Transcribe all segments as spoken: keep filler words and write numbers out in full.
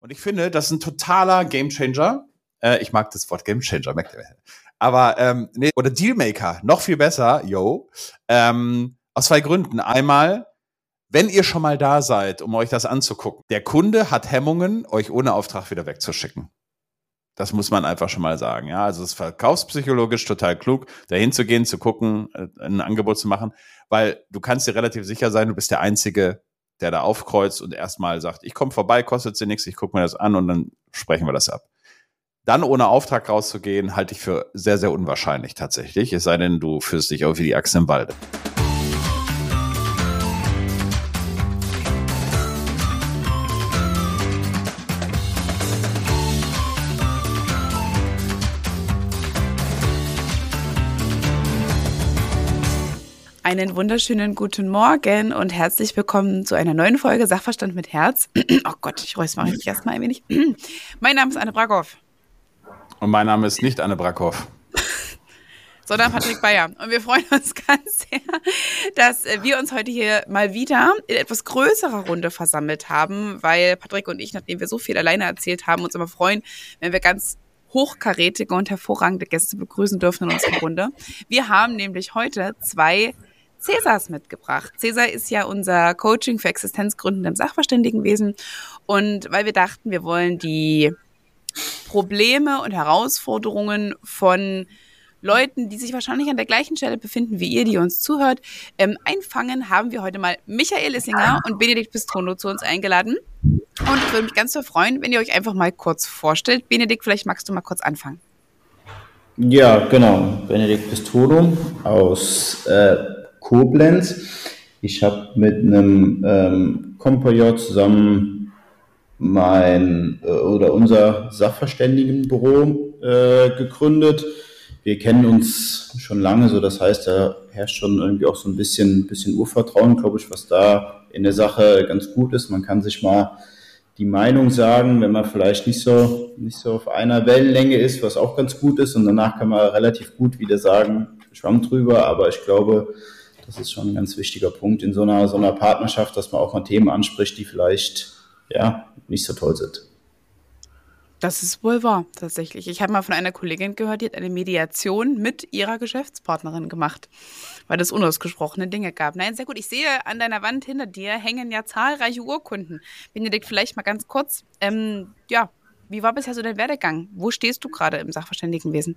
Und ich finde, das ist ein totaler Gamechanger. Äh, ich mag das Wort Gamechanger, merkt ihr. Aber, ähm, nee, oder Dealmaker, noch viel besser, yo. Ähm, aus zwei Gründen. Einmal, wenn ihr schon mal da seid, um euch das anzugucken, der Kunde hat Hemmungen, euch ohne Auftrag wieder wegzuschicken. Das muss man einfach schon mal sagen. Ja, also es ist verkaufspsychologisch total klug, dahin zu gehen, zu gucken, ein Angebot zu machen, weil du kannst dir relativ sicher sein, du bist der Einzige, der da aufkreuzt und erstmal sagt, ich komme vorbei, kostet dir nichts, ich gucke mir das an und dann sprechen wir das ab. Dann ohne Auftrag rauszugehen, halte ich für sehr, sehr unwahrscheinlich tatsächlich, es sei denn, du führst dich auch wie die Axt im Walde. Einen wunderschönen guten Morgen und herzlich willkommen zu einer neuen Folge Sachverstand mit Herz. Oh Gott, ich räusper mich erstmal ein wenig. Mein Name ist Anne Brackhoff. Und mein Name ist nicht Anne Brackhoff. Sondern Patrick Bayer. Und wir freuen uns ganz sehr, dass wir uns heute hier mal wieder in etwas größerer Runde versammelt haben, weil Patrick und ich, nachdem wir so viel alleine erzählt haben, uns immer freuen, wenn wir ganz hochkarätige und hervorragende Gäste begrüßen dürfen in unserer Runde. Wir haben nämlich heute zwei Cäsars mitgebracht. Cäsar ist ja unser Coaching für Existenzgründen im Sachverständigenwesen. Und weil wir dachten, wir wollen die Probleme und Herausforderungen von Leuten, die sich wahrscheinlich an der gleichen Stelle befinden wie ihr, die uns zuhört, ähm, einfangen, haben wir heute mal Michael Issinger und Benedikt Pistrono zu uns eingeladen. Und ich würde mich ganz so freuen, wenn ihr euch einfach mal kurz vorstellt. Benedikt, vielleicht magst du mal kurz anfangen. Ja, genau. Benedikt Pistrono aus äh, Koblenz. Ich habe mit einem ähm, Kompagnon zusammen mein äh, oder unser Sachverständigenbüro äh, gegründet. Wir kennen uns schon lange, so das heißt, da herrscht schon irgendwie auch so ein bisschen, bisschen Urvertrauen, glaube ich, was da in der Sache ganz gut ist. Man kann sich mal die Meinung sagen, wenn man vielleicht nicht so, nicht so auf einer Wellenlänge ist, was auch ganz gut ist. Und danach kann man relativ gut wieder sagen, schwamm drüber. Aber ich glaube, das ist schon ein ganz wichtiger Punkt in so einer, so einer Partnerschaft, dass man auch mal Themen anspricht, die vielleicht, ja, nicht so toll sind. Das ist wohl wahr, tatsächlich. Ich habe mal von einer Kollegin gehört, die hat eine Mediation mit ihrer Geschäftspartnerin gemacht, weil es unausgesprochene Dinge gab. Nein, sehr gut. Ich sehe, an deiner Wand hinter dir hängen ja zahlreiche Urkunden. Benedikt, vielleicht mal ganz kurz, ähm, ja, wie war bisher so dein Werdegang? Wo stehst du gerade im Sachverständigenwesen?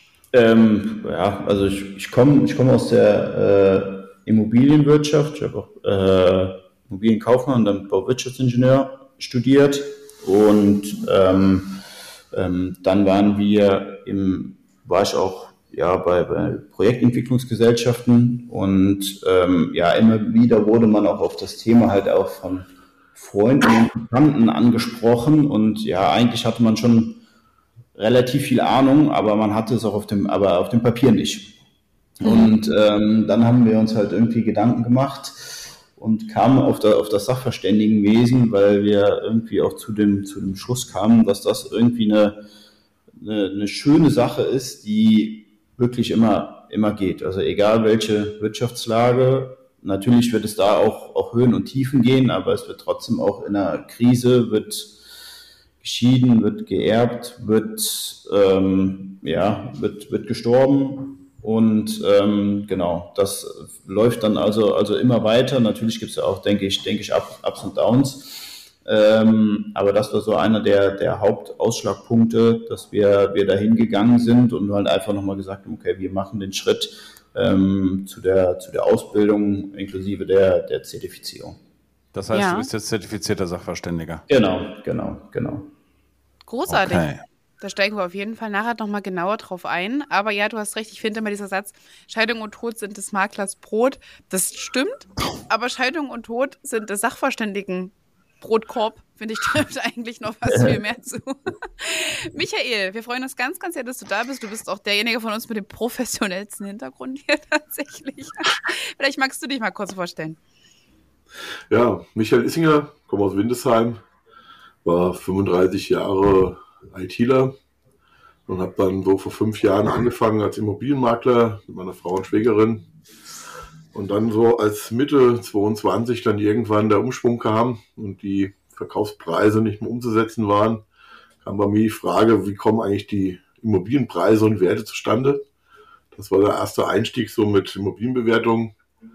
Ähm, ja, also ich, ich komme ich komm aus der äh, Immobilienwirtschaft. Ich habe auch äh, Immobilienkaufmann und dann Bauwirtschaftsingenieur studiert. Und ähm, ähm, dann waren wir im, war ich auch ja bei, bei Projektentwicklungsgesellschaften und ähm, ja immer wieder wurde man auch auf das Thema halt auch von Freunden und Bekannten angesprochen und ja eigentlich hatte man schon relativ viel Ahnung, aber man hatte es auch auf dem, aber auf dem Papier nicht. Mhm. Und ähm, dann haben wir uns halt irgendwie Gedanken gemacht und kamen auf, der, auf das Sachverständigenwesen, weil wir irgendwie auch zu dem, zu dem Schluss kamen, dass das irgendwie eine, eine, eine schöne Sache ist, die wirklich immer, immer geht. Also egal welche Wirtschaftslage, natürlich wird es da auch, auch Höhen und Tiefen gehen, aber es wird trotzdem auch in einer Krise, wird geschieden, wird geerbt, wird, ähm, ja, wird, wird gestorben. Und ähm, genau, das läuft dann also also immer weiter. Natürlich gibt es ja auch, denke ich, denke ich, Ups und Downs. Ähm, aber das war so einer der der Hauptausschlagpunkte, dass wir wir dahin gegangen sind und halt einfach nochmal gesagt haben, okay, wir machen den Schritt ähm, zu der zu der Ausbildung inklusive der der Zertifizierung. Das heißt, Ja. Du bist jetzt zertifizierter Sachverständiger. Genau, genau, genau. Großartig. Okay. Da steigen wir auf jeden Fall nachher nochmal genauer drauf ein. Aber ja, du hast recht, ich finde immer dieser Satz, Scheidung und Tod sind des Maklers Brot. Das stimmt, aber Scheidung und Tod sind des Sachverständigen Brotkorb, finde ich, trifft eigentlich noch was viel mehr zu. Michael, wir freuen uns ganz, ganz sehr, dass du da bist. Du bist auch derjenige von uns mit dem professionellsten Hintergrund hier tatsächlich. Vielleicht magst du dich mal kurz vorstellen. Ja, Michael Issinger, komme aus Windesheim, war fünfunddreißig Jahre ITler und habe dann so vor fünf Jahren angefangen als Immobilienmakler mit meiner Frau und Schwägerin. Und dann so als Mitte zweiundzwanzig dann irgendwann der Umschwung kam und die Verkaufspreise nicht mehr umzusetzen waren, kam bei mir die Frage, wie kommen eigentlich die Immobilienpreise und Werte zustande? Das war der erste Einstieg so mit Immobilienbewertung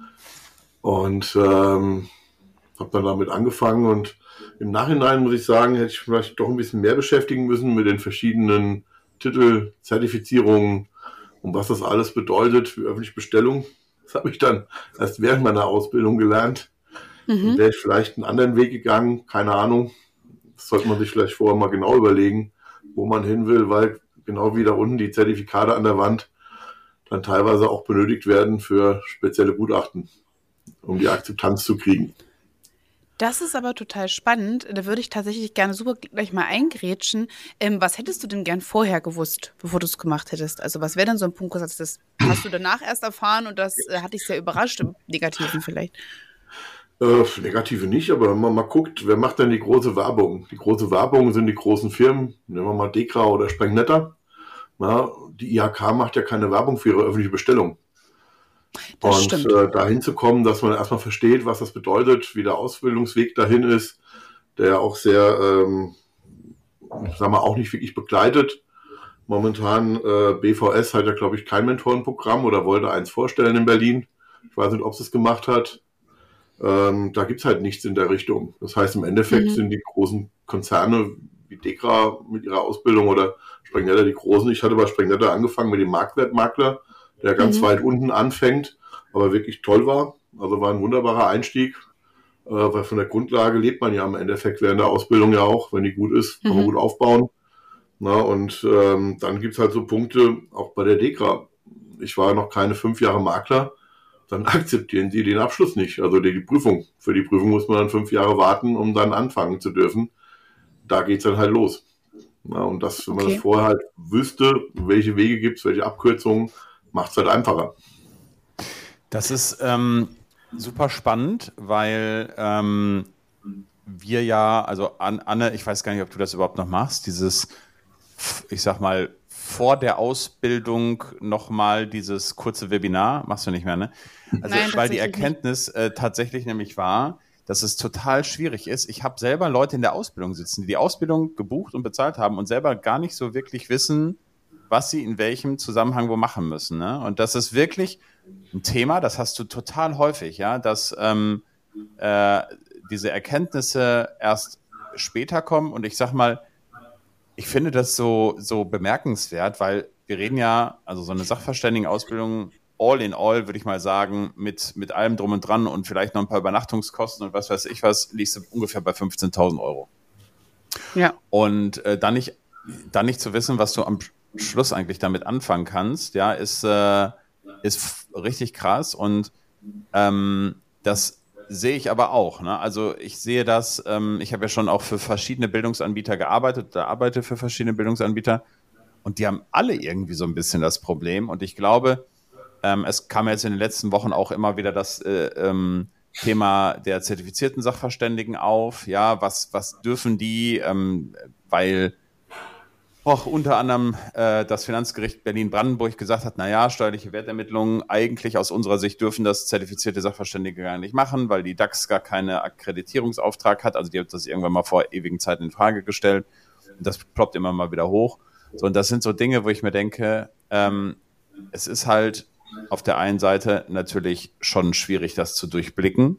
und ähm, habe dann damit angefangen und im Nachhinein muss ich sagen, hätte ich vielleicht doch ein bisschen mehr beschäftigen müssen mit den verschiedenen Titel, Zertifizierungen und was das alles bedeutet für öffentliche Bestellung. Das habe ich dann erst während meiner Ausbildung gelernt. Mhm. Wäre ich vielleicht einen anderen Weg gegangen, keine Ahnung. Das sollte man sich vielleicht vorher mal genau überlegen, wo man hin will, weil genau wie da unten die Zertifikate an der Wand dann teilweise auch benötigt werden für spezielle Gutachten, um die Akzeptanz zu kriegen. Das ist aber total spannend. Da würde ich tatsächlich gerne super gleich mal eingrätschen. Ähm, was hättest du denn gern vorher gewusst, bevor du es gemacht hättest? Also was wäre denn so ein Punkt, das hast du danach erst erfahren und das äh, hat dich sehr überrascht, im Negativen vielleicht? Äh, Negative nicht, aber wenn man mal guckt, wer macht denn die große Werbung? Die große Werbung sind die großen Firmen, nehmen wir mal Dekra oder Sprengnetter. Na, die I H K macht ja keine Werbung für ihre öffentliche Bestellung. Das und äh, dahin zu kommen, dass man erstmal versteht, was das bedeutet, wie der Ausbildungsweg dahin ist, der auch sehr, ähm, sagen wir, auch nicht wirklich begleitet. Momentan äh, B V S hat ja, glaube ich, kein Mentorenprogramm oder wollte eins vorstellen in Berlin. Ich weiß nicht, ob es es gemacht hat. Ähm, da gibt es halt nichts in der Richtung. Das heißt, im Endeffekt mhm. sind die großen Konzerne wie Dekra mit ihrer Ausbildung oder Sprengnetter die großen. Ich hatte bei Sprengnetter angefangen mit dem Marktwertmakler, der ganz mhm. weit unten anfängt, aber wirklich toll war. Also war ein wunderbarer Einstieg, äh, weil von der Grundlage lebt man ja im Endeffekt während der Ausbildung ja auch. Wenn die gut ist, kann mhm. man gut aufbauen. Na, und ähm, dann gibt's halt so Punkte, auch bei der Dekra. Ich war noch keine fünf Jahre Makler, dann akzeptieren sie den Abschluss nicht, also die, die Prüfung. Für die Prüfung muss man dann fünf Jahre warten, um dann anfangen zu dürfen. Da geht's dann halt los. Na, und das, wenn okay. man das vorher halt wüsste, welche Wege gibt's, welche Abkürzungen, macht es halt einfacher. Das ist ähm, super spannend, weil ähm, wir ja, also Anne, ich weiß gar nicht, ob du das überhaupt noch machst, dieses, ich sag mal, vor der Ausbildung nochmal dieses kurze Webinar, machst du nicht mehr, ne? Also, Nein, weil die Erkenntnis äh, tatsächlich nämlich war, dass es total schwierig ist. Ich habe selber Leute in der Ausbildung sitzen, die die Ausbildung gebucht und bezahlt haben und selber gar nicht so wirklich wissen, was sie in welchem Zusammenhang wo machen müssen. Ne? Und das ist wirklich ein Thema, das hast du total häufig, ja, dass ähm, äh, diese Erkenntnisse erst später kommen. Und ich sag mal, ich finde das so, so bemerkenswert, weil wir reden ja, also so eine Sachverständigenausbildung, all in all, würde ich mal sagen, mit, mit allem drum und dran und vielleicht noch ein paar Übernachtungskosten und was weiß ich was, liegst du ungefähr bei fünfzehntausend Euro. Ja. Und äh, dann nicht, dann nicht zu wissen, was du am Schluss eigentlich damit anfangen kannst, ja, ist, äh, ist richtig krass und ähm, das sehe ich aber auch. Ne? Also ich sehe das, ähm, ich habe ja schon auch für verschiedene Bildungsanbieter gearbeitet, da arbeite für verschiedene Bildungsanbieter und die haben alle irgendwie so ein bisschen das Problem und ich glaube, ähm, es kam jetzt in den letzten Wochen auch immer wieder das äh, ähm, Thema der zertifizierten Sachverständigen auf, ja, was, was dürfen die, ähm, weil auch unter anderem äh, das Finanzgericht Berlin-Brandenburg gesagt hat, naja, steuerliche Wertermittlungen eigentlich aus unserer Sicht dürfen das zertifizierte Sachverständige gar nicht machen, weil die D A X gar keinen Akkreditierungsauftrag hat. Also die hat das irgendwann mal vor ewigen Zeiten in Frage gestellt. Und das ploppt immer mal wieder hoch. So, und das sind so Dinge, wo ich mir denke, ähm, es ist halt auf der einen Seite natürlich schon schwierig, das zu durchblicken.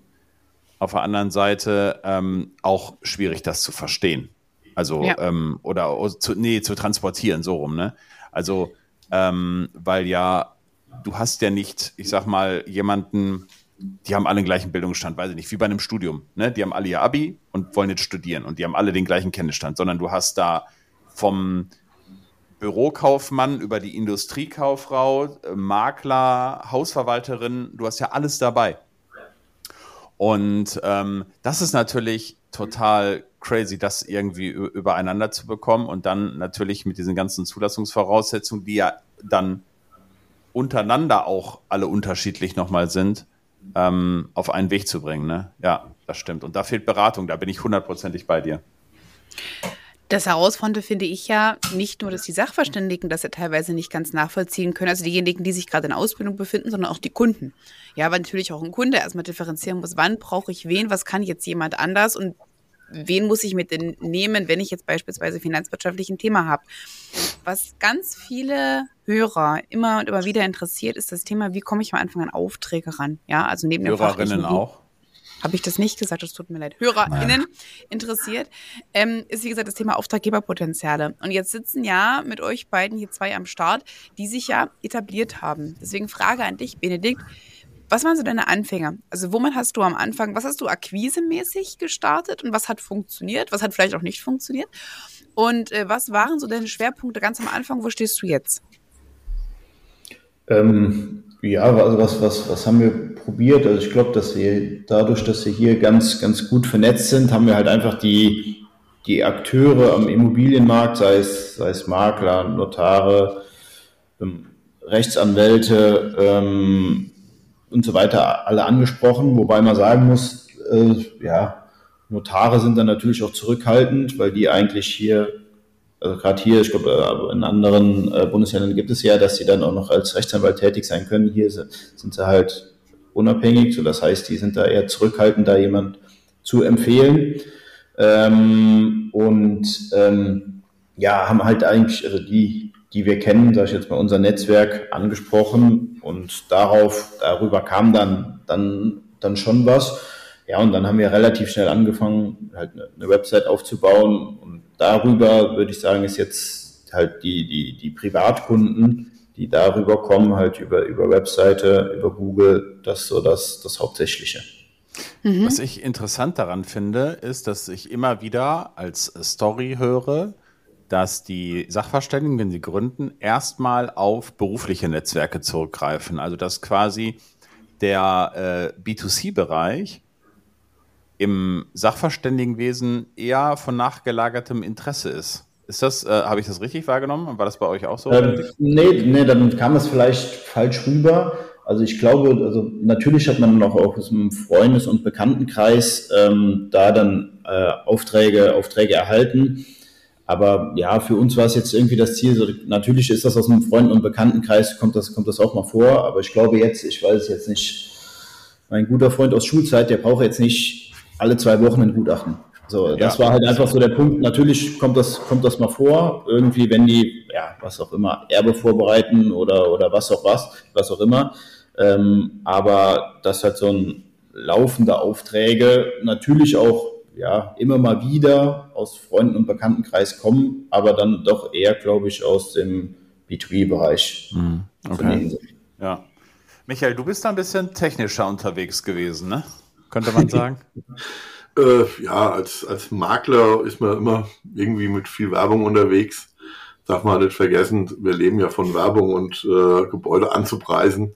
Auf der anderen Seite ähm, auch schwierig, das zu verstehen. Also, ja. ähm, oder zu, nee, zu transportieren, so rum, ne? Also, ähm, weil ja, du hast ja nicht, ich sag mal, jemanden, die haben alle den gleichen Bildungsstand, weiß ich nicht, wie bei einem Studium, ne? Die haben alle ihr Abi und wollen jetzt studieren und die haben alle den gleichen Kenntnisstand, sondern du hast da vom Bürokaufmann über die Industriekauffrau, Makler, Hausverwalterin, du hast ja alles dabei. Und ähm, das ist natürlich total crazy, das irgendwie übereinander zu bekommen und dann natürlich mit diesen ganzen Zulassungsvoraussetzungen, die ja dann untereinander auch alle unterschiedlich nochmal sind, ähm, auf einen Weg zu bringen. Ne? Ja, das stimmt. Und da fehlt Beratung, da bin ich hundertprozentig bei dir. Das Herausfordernde finde ich ja nicht nur, dass die Sachverständigen das ja teilweise nicht ganz nachvollziehen können, also diejenigen, die sich gerade in Ausbildung befinden, sondern auch die Kunden. Ja, weil natürlich auch ein Kunde erstmal differenzieren muss, wann brauche ich wen, was kann jetzt jemand anders und wen muss ich mit denn nehmen, wenn ich jetzt beispielsweise finanzwirtschaftlich ein Thema habe. Was ganz viele Hörer immer und immer wieder interessiert, ist das Thema, wie komme ich am Anfang an Aufträge ran? Ja, also neben dem Hörerinnen auch. Habe ich das nicht gesagt, das tut mir leid. HörerInnen interessiert, ähm, ist wie gesagt das Thema Auftraggeberpotenziale. Und jetzt sitzen ja mit euch beiden hier zwei am Start, die sich ja etabliert haben. Deswegen Frage an dich, Benedikt. Was waren so deine Anfänge? Also womit hast du am Anfang, was hast du akquisemäßig gestartet und was hat funktioniert? Was hat vielleicht auch nicht funktioniert? Und äh, was waren so deine Schwerpunkte ganz am Anfang? Wo stehst du jetzt? Ähm, ja, also was, was, was haben wir probiert? Also ich glaube, dass wir dadurch, dass wir hier ganz, ganz gut vernetzt sind, haben wir halt einfach die, die Akteure am Immobilienmarkt, sei es, sei es Makler, Notare, ähm, Rechtsanwälte ähm, und so weiter alle angesprochen, wobei man sagen muss, äh, ja, Notare sind dann natürlich auch zurückhaltend, weil die eigentlich hier, also gerade hier, ich glaube, in anderen äh, Bundesländern gibt es ja, dass sie dann auch noch als Rechtsanwalt tätig sein können. Hier sind, sind sie halt unabhängig, so das heißt, die sind da eher zurückhaltend, da jemand zu empfehlen. Ähm, und ähm, ja, haben halt eigentlich, also die, die wir kennen, sage ich jetzt mal, unser Netzwerk angesprochen und darauf, darüber kam dann, dann, dann schon was. Ja, und dann haben wir relativ schnell angefangen, halt eine, eine Website aufzubauen und darüber würde ich sagen, ist jetzt halt die, die, die Privatkunden, die darüber kommen, halt über, über Webseite, über Google, das ist so das, das Hauptsächliche. Mhm. Was ich interessant daran finde, ist, dass ich immer wieder als Story höre, dass die Sachverständigen, wenn sie gründen, erstmal auf berufliche Netzwerke zurückgreifen. Also dass quasi der äh, B zwei C-Bereich im Sachverständigenwesen eher von nachgelagertem Interesse ist. Ist das, äh, habe ich das richtig wahrgenommen? War das bei euch auch so? Ähm, nee, nee, dann kam das vielleicht falsch rüber. Also ich glaube, also natürlich hat man noch auch aus dem Freundes- und Bekanntenkreis ähm, da dann äh, Aufträge, Aufträge erhalten. Aber ja, für uns war es jetzt irgendwie das Ziel, so, natürlich ist das aus dem Freund- und Bekanntenkreis, kommt das, kommt das auch mal vor. Aber ich glaube jetzt, ich weiß es jetzt nicht, mein guter Freund aus Schulzeit, der braucht jetzt nicht alle zwei Wochen ein Gutachten. So, das ja, war halt einfach so der Punkt. Natürlich kommt das, kommt das mal vor, irgendwie, wenn die, ja, was auch immer, Erbe vorbereiten oder, oder was auch was, was auch immer. Ähm, aber das hat so ein laufender Aufträge, natürlich auch, ja, immer mal wieder aus Freunden- und Bekanntenkreis kommen, aber dann doch eher, glaube ich, aus dem B zwei B-Bereich. Mhm. Okay. Ja. Michael, du bist da ein bisschen technischer unterwegs gewesen, ne? Könnte man sagen? äh, ja, als, als Makler ist man immer irgendwie mit viel Werbung unterwegs. Darf man nicht vergessen, wir leben ja von Werbung und äh, Gebäude anzupreisen.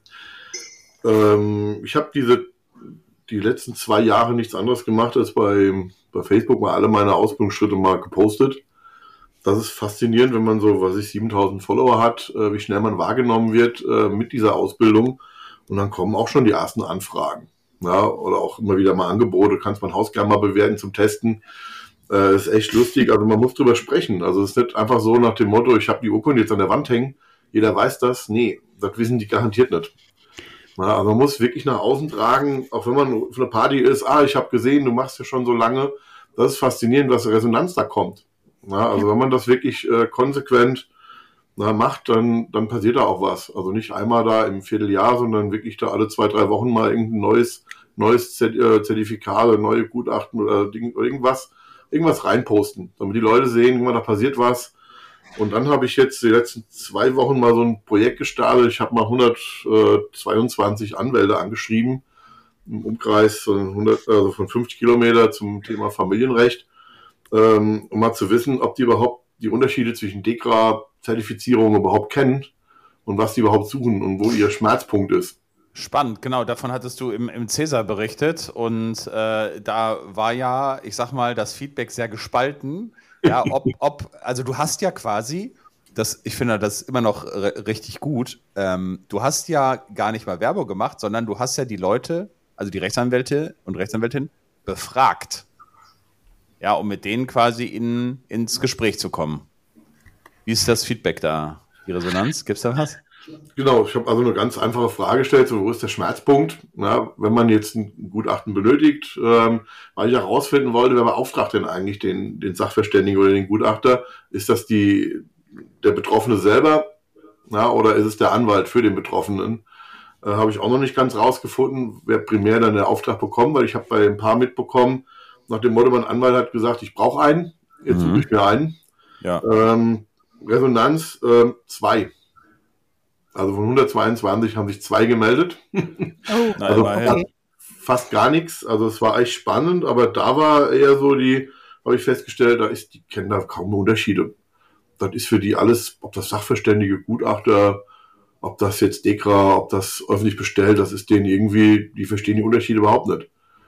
Ähm, ich habe diese die letzten zwei Jahre nichts anderes gemacht, als bei, bei Facebook mal alle meine Ausbildungsschritte mal gepostet. Das ist faszinierend, wenn man so, was ich, siebentausend Follower hat, äh, wie schnell man wahrgenommen wird äh, mit dieser Ausbildung. Und dann kommen auch schon die ersten Anfragen. Ja, oder auch immer wieder mal Angebote, kannst mein Haus gerne mal bewerten zum Testen. Äh, ist echt lustig, also man muss drüber sprechen. Also es ist nicht einfach so nach dem Motto, ich habe die Urkunde jetzt an der Wand hängen, jeder weiß das. Nee, das wissen die garantiert nicht. Ja, also man muss wirklich nach außen tragen, auch wenn man auf einer Party ist, ah, ich habe gesehen, du machst ja schon so lange. Das ist faszinierend, was Resonanz da kommt. Ja, also wenn man das wirklich äh, konsequent na, macht, dann, dann passiert da auch was. Also nicht einmal da im Vierteljahr, sondern wirklich da alle zwei, drei Wochen mal irgendein neues, neues Zertifikat oder neue Gutachten oder, Ding, oder irgendwas, irgendwas reinposten, damit die Leute sehen, da passiert was. Und dann habe ich jetzt die letzten zwei Wochen mal so ein Projekt gestartet. Ich habe mal hundertzweiundzwanzig Anwälte angeschrieben, im Umkreis von, hundert, also von fünfzig Kilometer zum Thema Familienrecht, ähm, um mal zu wissen, ob die überhaupt die Unterschiede zwischen DEKRA-Zertifizierung überhaupt kennen und was die überhaupt suchen und wo ihr Schmerzpunkt ist. Spannend, genau, davon hattest du im, im Cäsar berichtet und äh, da war ja, ich sag mal, das Feedback sehr gespalten. Ja, ob, ob, also du hast ja quasi, das, ich finde das immer noch r- richtig gut, ähm, du hast ja gar nicht mal Werbung gemacht, sondern du hast ja die Leute, also die Rechtsanwälte und Rechtsanwältinnen, befragt. Ja, um mit denen quasi in, ins Gespräch zu kommen. Wie ist das Feedback da? Die Resonanz? Gibt's da was? Genau, ich habe also eine ganz einfache Frage gestellt, so, wo ist der Schmerzpunkt? Ja, wenn man jetzt ein Gutachten benötigt, ähm, weil ich herausfinden wollte, wer beauftragt denn eigentlich den, den Sachverständigen oder den Gutachter? Ist das die, der Betroffene selber, ja, oder ist es der Anwalt für den Betroffenen? Äh, habe ich auch noch nicht ganz rausgefunden, wer primär dann den Auftrag bekommt, weil ich habe bei ein paar mitbekommen, nach dem Motto, mein Anwalt hat gesagt, ich brauche einen, jetzt suche ich mir einen. Ja. Ähm, Resonanz äh, zwei. Also von hundertzweiundzwanzig haben sich zwei gemeldet. Oh, Na, Also immerhin. fast, fast gar nichts. Also es war echt spannend, aber da war eher so die, habe ich festgestellt, da ist, die kennen da kaum Unterschiede. Das ist für die alles, ob das Sachverständige, Gutachter, ob das jetzt Dekra, ob das öffentlich bestellt, das ist denen irgendwie, die verstehen die Unterschiede überhaupt nicht.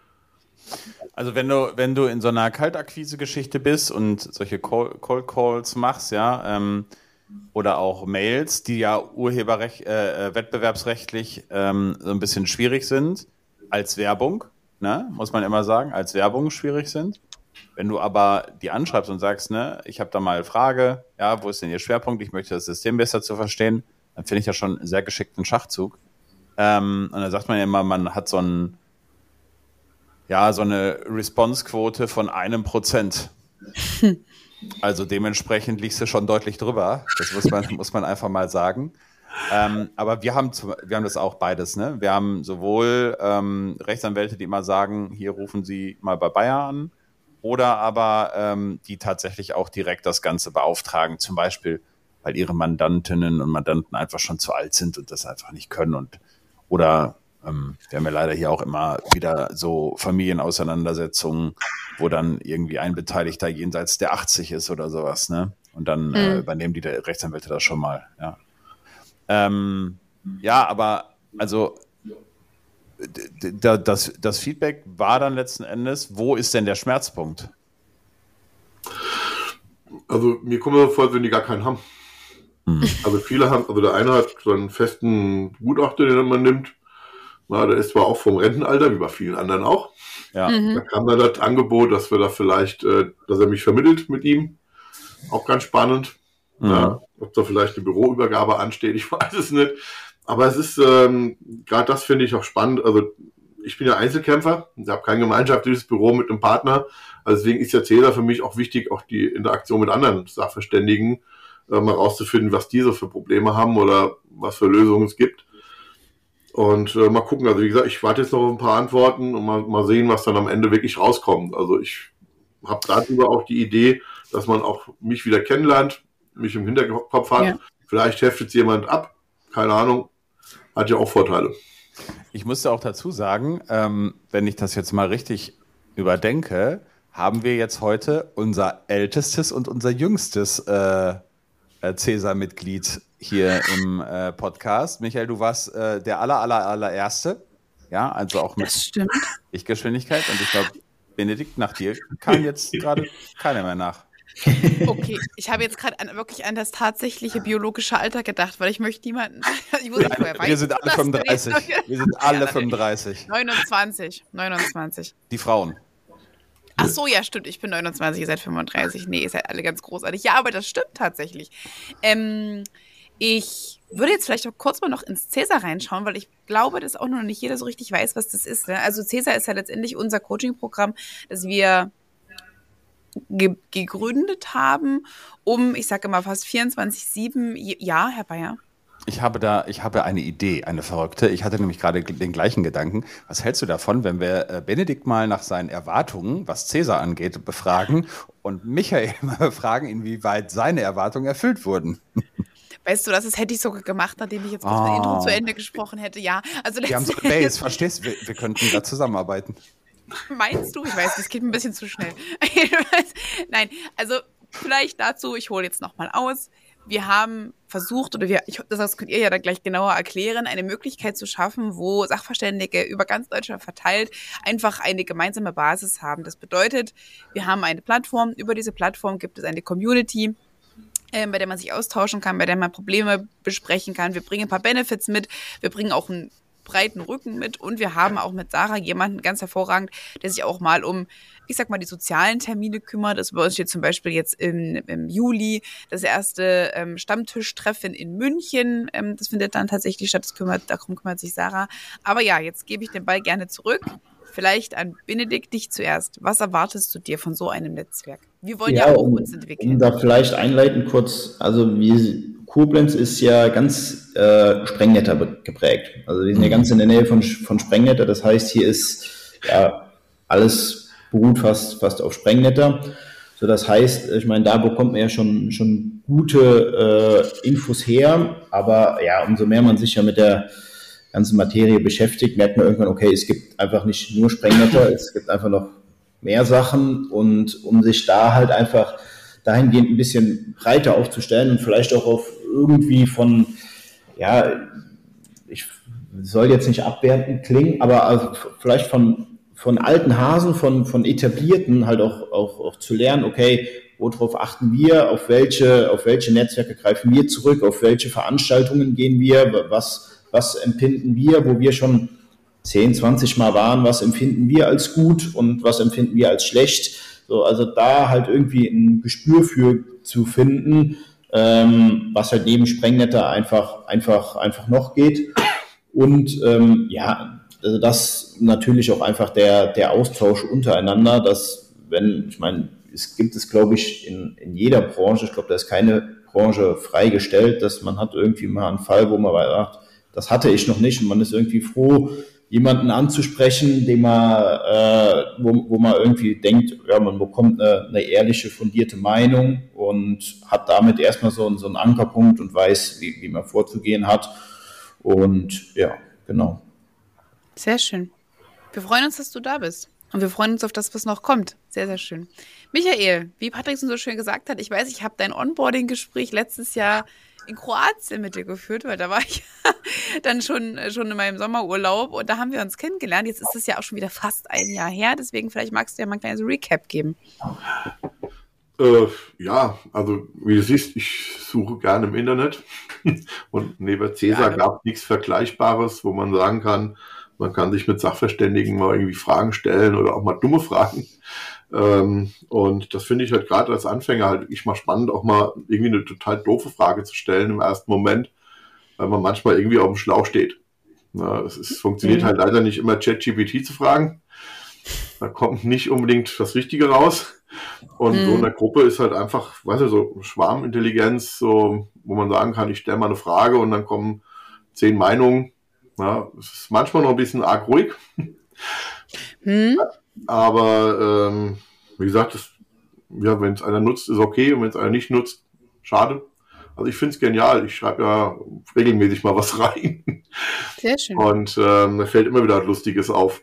Also wenn du, wenn du in so einer Kaltakquise-Geschichte bist und solche Call- Cold Calls machst, ja, ähm, oder auch Mails, die ja urheberrecht, äh, wettbewerbsrechtlich ähm, so ein bisschen schwierig sind, als Werbung, ne, muss man immer sagen, als Werbung schwierig sind. Wenn du aber die anschreibst und sagst, ne, ich habe da mal eine Frage, ja, wo ist denn Ihr Schwerpunkt, ich möchte das System besser zu verstehen, dann finde ich das schon einen sehr geschickten Schachzug. Ähm, und dann sagt man ja immer, man hat so ein ja, so eine Response-Quote von einem Prozent. Also dementsprechend liegst du schon deutlich drüber. Das muss man, muss man einfach mal sagen. Ähm, aber wir haben, zu, wir haben das auch beides. Ne? Wir haben sowohl ähm, Rechtsanwälte, die immer sagen, hier rufen Sie mal bei Bayer an, oder aber ähm, die tatsächlich auch direkt das Ganze beauftragen. Zum Beispiel, weil ihre Mandantinnen und Mandanten einfach schon zu alt sind und das einfach nicht können. Und, oder ähm, wir haben ja leider hier auch immer wieder so Familienauseinandersetzungen, wo dann irgendwie ein Beteiligter jenseits der achtzig ist oder sowas, ne? Und dann mhm. äh, übernehmen die der Rechtsanwälte das schon mal, ja. Ähm, ja, aber also d- d- das, das Feedback war dann letzten Endes, wo ist denn der Schmerzpunkt? Also mir kommt das vor, als wenn die gar keinen haben. Hm. Also viele haben, also der eine hat so einen festen Gutachter, den man nimmt. Na, der ist zwar auch vom Rentenalter, wie bei vielen anderen auch. Ja. Mhm. Da kam dann das Angebot, dass wir da vielleicht, äh, dass er mich vermittelt mit ihm. Auch ganz spannend. Mhm. Ja, ob da vielleicht eine Büroübergabe ansteht, ich weiß es nicht. Aber es ist, ähm, gerade das finde ich auch spannend. Also ich bin ja Einzelkämpfer, ich habe kein gemeinschaftliches Büro mit einem Partner. Also deswegen ist ja Cäsar für mich auch wichtig, auch die Interaktion mit anderen Sachverständigen, äh, mal rauszufinden, was diese für Probleme haben oder was für Lösungen es gibt. Und äh, mal gucken, also wie gesagt, ich warte jetzt noch auf ein paar Antworten und mal, mal sehen, was dann am Ende wirklich rauskommt. Also ich habe darüber auch die Idee, dass man auch mich wieder kennenlernt, mich im Hinterkopf hat. Ja. Vielleicht heftet es jemand ab, keine Ahnung, hat ja auch Vorteile. Ich musste auch dazu sagen, ähm, wenn ich das jetzt mal richtig überdenke, haben wir jetzt heute unser ältestes und unser jüngstes äh, äh, Cäsar-Mitglied hier im äh, Podcast. Michael, du warst äh, der aller, aller, allererste. Ja, also auch mit Das stimmt. Lichtgeschwindigkeit. Und ich glaube, Benedikt, nach dir kam jetzt gerade keiner mehr nach. Okay, ich habe jetzt gerade an, wirklich an das tatsächliche biologische Alter gedacht, weil ich möchte niemanden. Ich wusste nicht, woher Nein, wir sind alle fünfunddreißig. Wir sind alle Ja, fünfunddreißig. neunundzwanzig. neunundzwanzig. Die Frauen. Ach so, ja, stimmt. Ich bin neunundzwanzig, ihr seid fünfunddreißig. Nee, ihr seid alle ganz großartig. Ja, aber das stimmt tatsächlich. Ähm, ich würde jetzt vielleicht auch kurz mal noch ins Cäsar reinschauen, weil ich glaube, dass auch noch nicht jeder so richtig weiß, was das ist. Ne? Also Cäsar ist ja letztendlich unser Coaching-Programm, das wir ge- gegründet haben, um, ich sage immer fast vierundzwanzig sieben, ja, Herr Bayer? Ich habe da, ich habe eine Idee, eine verrückte. Ich hatte nämlich gerade den gleichen Gedanken. Was hältst du davon, wenn wir äh, Benedikt mal nach seinen Erwartungen, was Cäsar angeht, befragen und Michael mal befragen, inwieweit seine Erwartungen erfüllt wurden? Weißt du, das ist, hätte ich sogar gemacht, nachdem ich jetzt kurz Oh. mein Intro zu Ende gesprochen hätte. Ja, also Wir haben so eine Base, verstehst du? Wir, wir könnten da zusammenarbeiten. Meinst du? Ich weiß, das geht ein bisschen zu schnell. Nein, also vielleicht dazu, ich hole jetzt nochmal aus. Wir haben versucht, oder wir, ich, das könnt ihr ja dann gleich genauer erklären, eine Möglichkeit zu schaffen, wo Sachverständige über ganz Deutschland verteilt einfach eine gemeinsame Basis haben. Das bedeutet, wir haben eine Plattform, über diese Plattform gibt es eine Community, äh, bei der man sich austauschen kann, bei der man Probleme besprechen kann. Wir bringen ein paar Benefits mit, wir bringen auch einen breiten Rücken mit und wir haben auch mit Sarah jemanden ganz hervorragend, der sich auch mal um ich sag mal, die sozialen Termine kümmert. Also bei uns steht zum Beispiel jetzt im, im Juli das erste ähm, Stammtischtreffen in München. Ähm, das findet dann tatsächlich statt. Das kümmert, darum kümmert sich Sarah. Aber ja, jetzt gebe ich den Ball gerne zurück. Vielleicht an Benedikt, dich zuerst. Was erwartest du dir von so einem Netzwerk? Wir wollen ja, ja auch um, uns entwickeln. Um da vielleicht einleitend kurz, also wir, Koblenz ist ja ganz äh, Sprengnetter geprägt. Also wir sind ja ganz in der Nähe von, von Sprengnetter. Das heißt, hier ist ja alles beruht fast, fast auf Sprengnetter. So, das heißt, ich meine, da bekommt man ja schon, schon gute äh, Infos her. Aber ja, umso mehr man sich ja mit der ganzen Materie beschäftigt, merkt man irgendwann, okay, es gibt einfach nicht nur Sprengnetter, es gibt einfach noch mehr Sachen, und um sich da halt einfach dahingehend ein bisschen breiter aufzustellen und vielleicht auch auf irgendwie von, ja, ich soll jetzt nicht abwertend klingen, aber also vielleicht von, von alten Hasen, von, von etablierten halt auch, auch, auch zu lernen, okay, worauf achten wir, auf welche, auf welche Netzwerke greifen wir zurück, auf welche Veranstaltungen gehen wir, was Was empfinden wir, wo wir schon zehn, zwanzig Mal waren, was empfinden wir als gut und was empfinden wir als schlecht. So, also da halt irgendwie ein Gespür für zu finden, ähm, was halt neben Sprengnetter einfach, einfach, einfach noch geht. Und ähm, ja, also das natürlich auch einfach der, der Austausch untereinander, dass wenn, ich meine, es gibt es, glaube ich, in, in jeder Branche, ich glaube, da ist keine Branche freigestellt, dass man hat irgendwie mal einen Fall, wo man sagt, das hatte ich noch nicht, und man ist irgendwie froh, jemanden anzusprechen, dem man, äh, wo, wo man irgendwie denkt, ja, man bekommt eine, eine ehrliche, fundierte Meinung und hat damit erstmal so, so einen Ankerpunkt und weiß, wie, wie man vorzugehen hat. Und ja, genau. Sehr schön. Wir freuen uns, dass du da bist. Und wir freuen uns auf das, was noch kommt. Sehr, sehr schön. Michael, wie Patrick so schön gesagt hat, ich weiß, ich habe dein Onboarding-Gespräch letztes Jahr in Kroatien mit dir geführt, weil da war ich dann schon, schon in meinem Sommerurlaub und da haben wir uns kennengelernt. Jetzt ist es ja auch schon wieder fast ein Jahr her, deswegen vielleicht magst du ja mal ein kleines Recap geben. Äh, ja, also wie du siehst, ich suche gerne im Internet und neben Cäsar ja, gab es nichts Vergleichbares, wo man sagen kann, man kann sich mit Sachverständigen mal irgendwie Fragen stellen oder auch mal dumme Fragen. Ähm, und das finde ich halt gerade als Anfänger halt wirklich mal spannend, auch mal irgendwie eine total doofe Frage zu stellen im ersten Moment, weil man manchmal irgendwie auf dem Schlauch steht. Na, es ist, funktioniert mhm. halt leider nicht immer ChatGPT zu fragen. Da kommt nicht unbedingt das Richtige raus. Und mhm. so in der Gruppe ist halt einfach, weißt du, so Schwarmintelligenz, so, wo man sagen kann, ich stelle mal eine Frage und dann kommen zehn Meinungen. Ja, es ist manchmal noch ein bisschen arg ruhig. Mhm. Aber ähm, wie gesagt, das, ja, wenn es einer nutzt, ist okay. Und wenn es einer nicht nutzt, schade. Also ich finde es genial. Ich schreibe ja regelmäßig mal was rein. Sehr schön. Und ähm, da fällt immer wieder was Lustiges auf.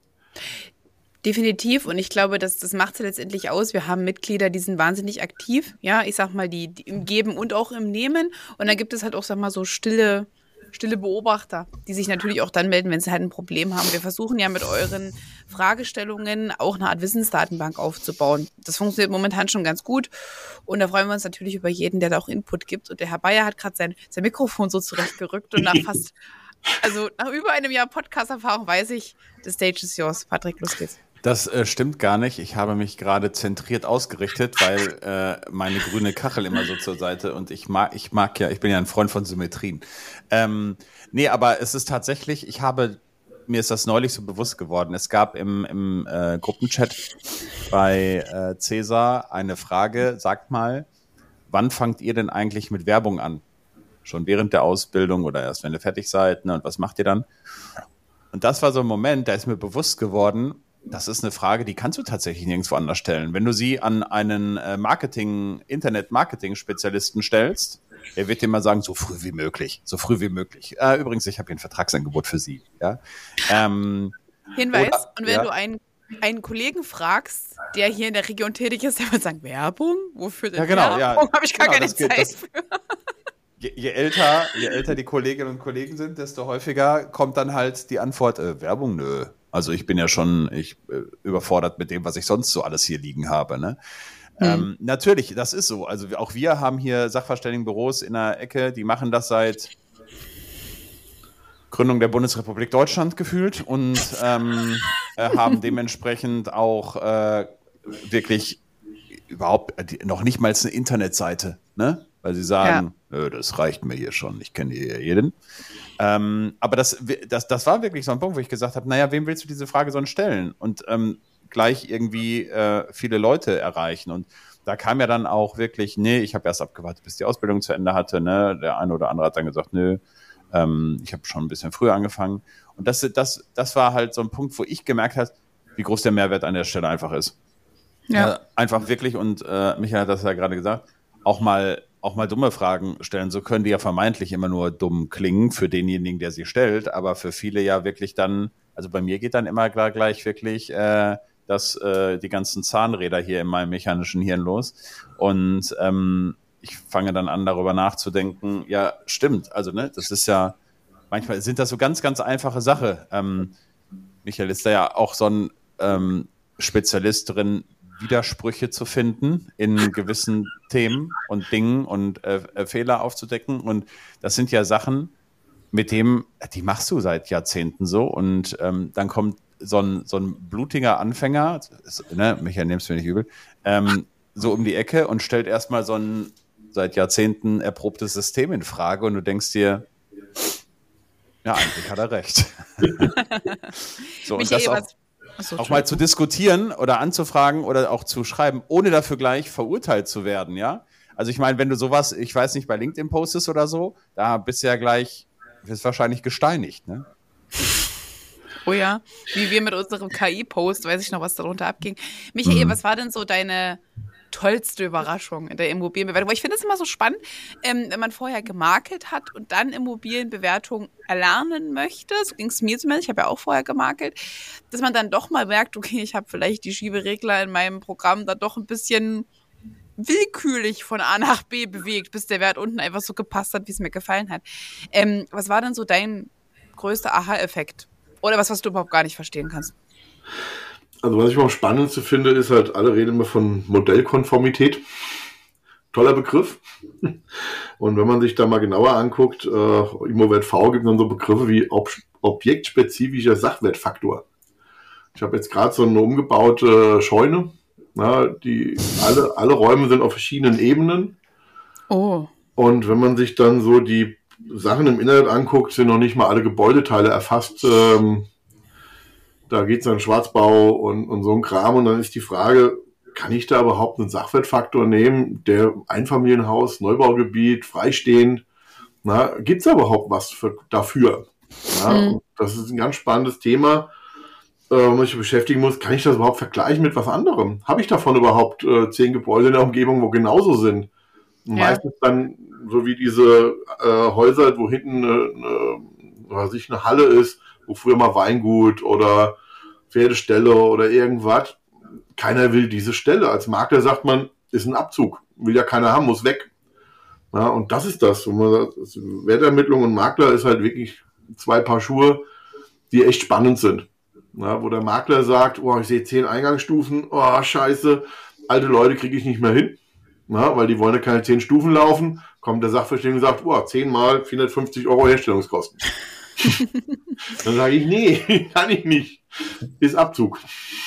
Definitiv. Und ich glaube, dass das macht es letztendlich aus. Wir haben Mitglieder, die sind wahnsinnig aktiv. Ja, ich sag mal, die, die im Geben und auch im Nehmen. Und dann gibt es halt auch, sag mal, so stille... stille Beobachter, die sich natürlich auch dann melden, wenn sie halt ein Problem haben. Wir versuchen ja mit euren Fragestellungen auch eine Art Wissensdatenbank aufzubauen. Das funktioniert momentan schon ganz gut und da freuen wir uns natürlich über jeden, der da auch Input gibt. Und der Herr Bayer hat gerade sein, sein Mikrofon so zurechtgerückt und nach fast, also nach über einem Jahr Podcast-Erfahrung weiß ich, the stage is yours. Patrick, los geht's. Das äh, stimmt gar nicht. Ich habe mich gerade zentriert ausgerichtet, weil äh, meine grüne Kachel immer so zur Seite und ich mag, ich mag ja, ich bin ja ein Freund von Symmetrien. Ähm, nee, aber es ist tatsächlich, ich habe, mir ist das neulich so bewusst geworden. Es gab im, im äh, Gruppenchat bei äh, Cäsar eine Frage, sagt mal, wann fangt ihr denn eigentlich mit Werbung an? Schon während der Ausbildung oder erst, wenn ihr fertig seid, ne? Und was macht ihr dann? Und das war so ein Moment, da ist mir bewusst geworden, das ist eine Frage, die kannst du tatsächlich nirgendwo anders stellen. Wenn du sie an einen äh, Marketing, Internet-Marketing-Spezialisten stellst, er wird dir mal sagen, so früh wie möglich, so früh wie möglich. Äh, übrigens, ich habe hier ein Vertragsangebot für Sie. Ja? Ähm, Hinweis, oder, und wenn ja. du einen, einen Kollegen fragst, der hier in der Region tätig ist, der wird sagen, Werbung? Wofür denn ja, genau, Werbung? Ja, habe ich gar genau, keine das geht, Zeit das, für. Je, je, älter, je älter die Kolleginnen und Kollegen sind, desto häufiger kommt dann halt die Antwort, äh, Werbung, nö. Also ich bin ja schon ich, äh, überfordert mit dem, was ich sonst so alles hier liegen habe. Ne? Mhm. Ähm, natürlich, das ist so. Also auch wir haben hier Sachverständigenbüros in der Ecke, die machen das seit Gründung der Bundesrepublik Deutschland gefühlt. Und ähm, äh, haben dementsprechend auch äh, wirklich überhaupt äh, noch nicht mal eine Internetseite, ne? Weil sie sagen, ja. das reicht mir hier schon, ich kenne hier jeden. Ähm, aber das, das, das war wirklich so ein Punkt, wo ich gesagt habe, naja, wem willst du diese Frage sonst stellen? Und ähm, gleich irgendwie äh, viele Leute erreichen. Und da kam ja dann auch wirklich, nee, ich habe erst abgewartet, bis die Ausbildung zu Ende hatte. Ne? Der eine oder andere hat dann gesagt, nö, ähm, ich habe schon ein bisschen früher angefangen. Und das, das, das war halt so ein Punkt, wo ich gemerkt habe, wie groß der Mehrwert an der Stelle einfach ist. Ja. Äh, einfach wirklich, und äh, Michael hat das ja gerade gesagt, auch mal auch mal dumme Fragen stellen. So können die ja vermeintlich immer nur dumm klingen für denjenigen, der sie stellt, aber für viele ja wirklich dann, also bei mir geht dann immer gleich wirklich äh, das, äh, die ganzen Zahnräder hier in meinem mechanischen Hirn los, und ähm, ich fange dann an, darüber nachzudenken, ja, stimmt, also ne, das ist ja, manchmal sind das so ganz, ganz einfache Sachen. Ähm, Michael ist da ja auch so ein ähm, Spezialist drin, Widersprüche zu finden in gewissen Themen und Dingen und äh, Fehler aufzudecken. Und das sind ja Sachen, mit dem, die machst du seit Jahrzehnten so. Und ähm, dann kommt so ein, so ein blutiger Anfänger, ist, ne, Michael, nimm's mir nicht übel, ähm, so um die Ecke und stellt erstmal so ein seit Jahrzehnten erprobtes System in Frage, und du denkst dir, ja, eigentlich hat er recht. So, und das auch, So, auch mal zu diskutieren oder anzufragen oder auch zu schreiben, ohne dafür gleich verurteilt zu werden, ja? Also ich meine, wenn du sowas, ich weiß nicht, bei LinkedIn postest oder so, da bist du ja gleich, wirst wahrscheinlich gesteinigt, ne? Oh ja, wie wir mit unserem K I-Post, weiß ich noch, was darunter abging. Michael, mhm. was war denn so deine tollste Überraschung in der Immobilienbewertung? Weil ich finde es immer so spannend, ähm, wenn man vorher gemakelt hat und dann Immobilienbewertung erlernen möchte, so ging es mir zumindest, ich habe ja auch vorher gemakelt, dass man dann doch mal merkt, okay, ich habe vielleicht die Schieberegler in meinem Programm da doch ein bisschen willkürlich von A nach B bewegt, bis der Wert unten einfach so gepasst hat, wie es mir gefallen hat. Ähm, was war denn so dein größter Aha-Effekt? Oder was, was du überhaupt gar nicht verstehen kannst? Also was ich am spannendsten finde, ist halt, alle reden immer von Modellkonformität. Toller Begriff. Und wenn man sich da mal genauer anguckt, äh, Immowert V gibt dann so Begriffe wie ob- objektspezifischer Sachwertfaktor. Ich habe jetzt gerade so eine umgebaute Scheune. Na, die, alle, alle Räume sind auf verschiedenen Ebenen. Oh. Und wenn man sich dann so die Sachen im Internet anguckt, sind noch nicht mal alle Gebäudeteile erfasst. Ähm, da geht es dann Schwarzbau und, und so ein Kram. Und dann ist die Frage, kann ich da überhaupt einen Sachwertfaktor nehmen, der Einfamilienhaus, Neubaugebiet, freistehend, gibt es da überhaupt was für, dafür? Ja, mhm. Das ist ein ganz spannendes Thema, äh, wo man sich beschäftigen muss. Kann ich das überhaupt vergleichen mit was anderem? Habe ich davon überhaupt äh, zehn Gebäude in der Umgebung, wo genauso sind? Und ja. Meistens dann so wie diese äh, Häuser, wo hinten eine, eine, was ich, eine Halle ist, wo früher mal Weingut oder Pferdestelle oder irgendwas. Keiner will diese Stelle. Als Makler sagt man, ist ein Abzug. Will ja keiner haben, muss weg. Ja, und das ist das. Und man sagt, Wertermittlung und Makler ist halt wirklich zwei Paar Schuhe, die echt spannend sind. Ja, wo der Makler sagt, oh, ich sehe zehn Eingangsstufen, oh, scheiße, alte Leute kriege ich nicht mehr hin. Ja, weil die wollen ja keine zehn Stufen laufen. Kommt der Sachverständige und sagt, oh, zehn mal vierhundertfünfzig Euro Herstellungskosten. Dann sage ich, nee, kann ich nicht. Ist Abzug.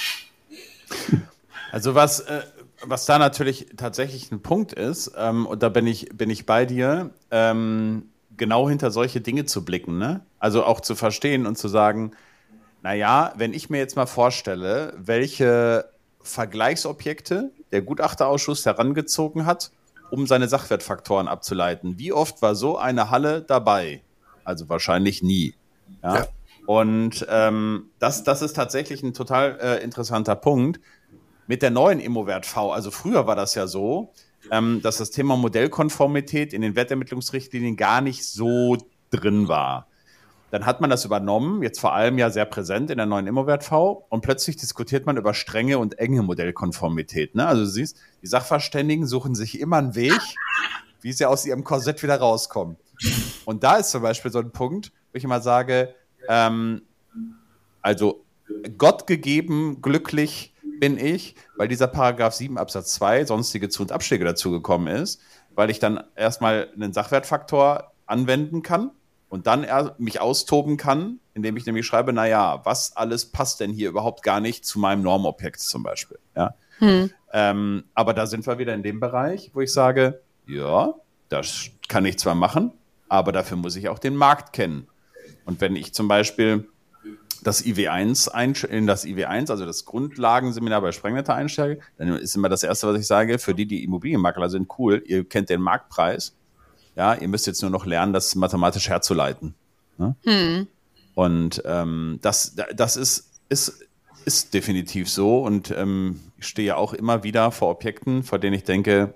Also was, äh, was da natürlich tatsächlich ein Punkt ist, ähm, und da bin ich, bin ich bei dir, ähm, genau hinter solche Dinge zu blicken, ne? Also auch zu verstehen und zu sagen, naja, wenn ich mir jetzt mal vorstelle, welche Vergleichsobjekte der Gutachterausschuss herangezogen hat, um seine Sachwertfaktoren abzuleiten. Wie oft war so eine Halle dabei? Also wahrscheinlich nie. Ja? Ja. Und ähm, das, das ist tatsächlich ein total äh, interessanter Punkt. Mit der neuen Immowert V, also früher war das ja so, ähm, dass das Thema Modellkonformität in den Wertermittlungsrichtlinien gar nicht so drin war. Dann hat man das übernommen, jetzt vor allem ja sehr präsent in der neuen Immowert V, und plötzlich diskutiert man über strenge und enge Modellkonformität. Ne? Also du siehst, die Sachverständigen suchen sich immer einen Weg, wie sie aus ihrem Korsett wieder rauskommen. Und da ist zum Beispiel so ein Punkt, wo ich immer sage, ähm, also Gott gegeben, glücklich bin ich, weil dieser Paragraph sieben Absatz zwei sonstige Zu- und Abschläge dazugekommen ist, weil ich dann erstmal einen Sachwertfaktor anwenden kann, Und dann er, mich austoben kann, indem ich nämlich schreibe, naja, was alles passt denn hier überhaupt gar nicht zu meinem Normobjekt zum Beispiel. Ja? Hm. Ähm, aber da sind wir wieder in dem Bereich, wo ich sage, ja, das kann ich zwar machen, aber dafür muss ich auch den Markt kennen. Und wenn ich zum Beispiel das I W eins einsch- in das I W eins, also das Grundlagenseminar bei Sprengnetter einsteige, dann ist immer das Erste, was ich sage, für die, die Immobilienmakler sind, cool, ihr kennt den Marktpreis, ja, ihr müsst jetzt nur noch lernen, das mathematisch herzuleiten. Ne? Hm. Und ähm, das, das ist, ist, ist definitiv so und ähm, ich stehe auch immer wieder vor Objekten, vor denen ich denke,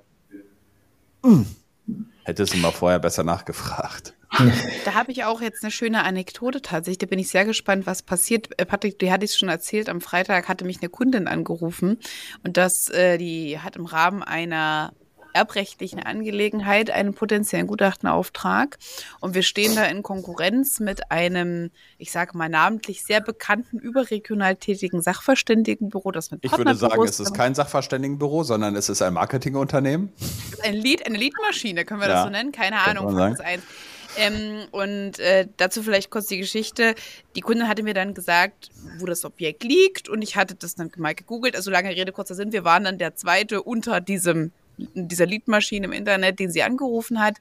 mh, hätte es immer vorher besser nachgefragt. Da habe ich auch jetzt eine schöne Anekdote tatsächlich. Da bin ich sehr gespannt, was passiert. Patrick, du hattest es schon erzählt, am Freitag hatte mich eine Kundin angerufen und das, äh, die hat im Rahmen einer erbrechtlichen Angelegenheit einen potenziellen Gutachtenauftrag und wir stehen da in Konkurrenz mit einem, ich sage mal namentlich sehr bekannten, überregional tätigen Sachverständigenbüro, das mit Ich würde sagen, es ist kein Sachverständigenbüro, sondern es ist ein Marketingunternehmen. Ein Lead, eine Leadmaschine, können wir ja, das so nennen? Keine Ahnung, Fakt ist eins. Ähm, und äh, dazu vielleicht kurz die Geschichte. Die Kundin hatte mir dann gesagt, wo das Objekt liegt und ich hatte das dann mal gegoogelt. Also lange Rede, kurzer Sinn, wir waren dann der zweite unter diesem dieser Leadmaschine im Internet, den sie angerufen hat.